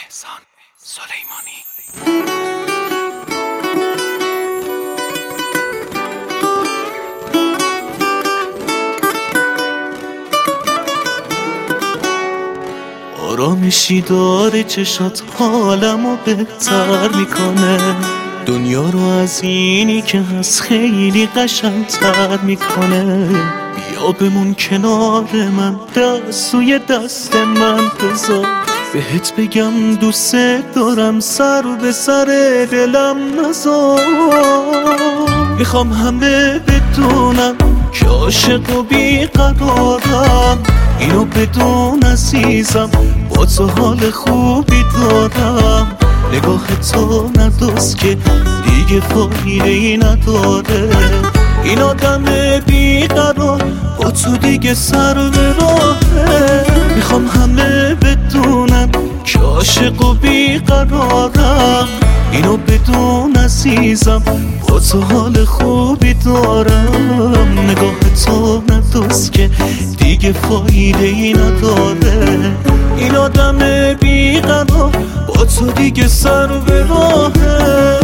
احسان سلیمانی. آرامشی داره چشات حالمو بهتر میکنه، دنیا رو از اینی که هست خیلی قشنگتر میکنه. بیا بمون کنار من، دست روی دست من بذار، بهت بگم دوست دارم، سر به سر دلم نذار. میخوام همه بدونم که عاشق و بیقرارم، اینو بدون عزیزم، با تو حال خوبی دارم. نگاه تو ندوست که دیگه فایده‌ای نداره، این آدم بیقرار با تو دیگه سر به راهه. میخوام همه بدونن که عاشق و بیقرارم، اینو بدون عزیزم، با تو حال خوبی دارم. نگاه تو ندوست که دیگه فایده‌ای نداره، این آدم بیقرار با تو دیگه سر به راهه.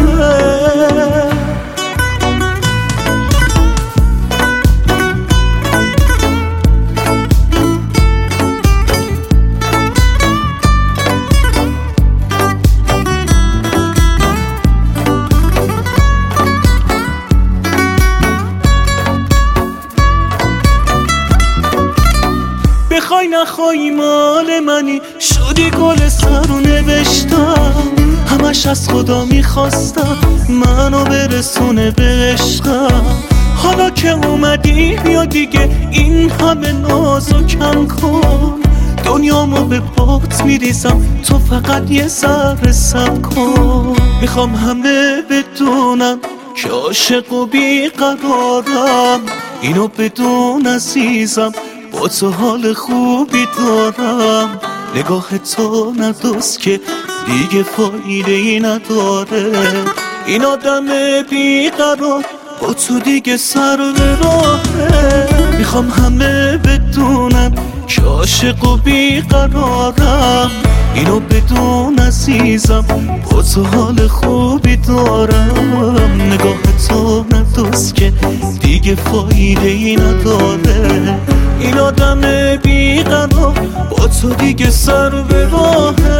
بخوای نخوای مال منی، شدی گل سر رو نوشتم، همش از خدا میخواستم منو برسونه به عشقم. حالا که اومدی بیا دیگه این همه نازو کم کن، دنیامو به پات میریزم، تو فقط یه ذره صبر کن. میخوام همه بدونم که عاشق و بیقرارم، اینو بدون عزیزم، با تو حال خوبی دارم. نگاه تو ندوست که دیگه فایده‌ای نداره، این آدم بیقرار با تو دیگه سر به راهه. میخوام همه بدونن که عاشق و بیقرارم، اینو بدون عزیزم، با تو حال خوبی دارم. نگاه تو ندوست که دیگه فایده‌ای نداره، این آدم بیقرار با تو دیگه سر به راهه.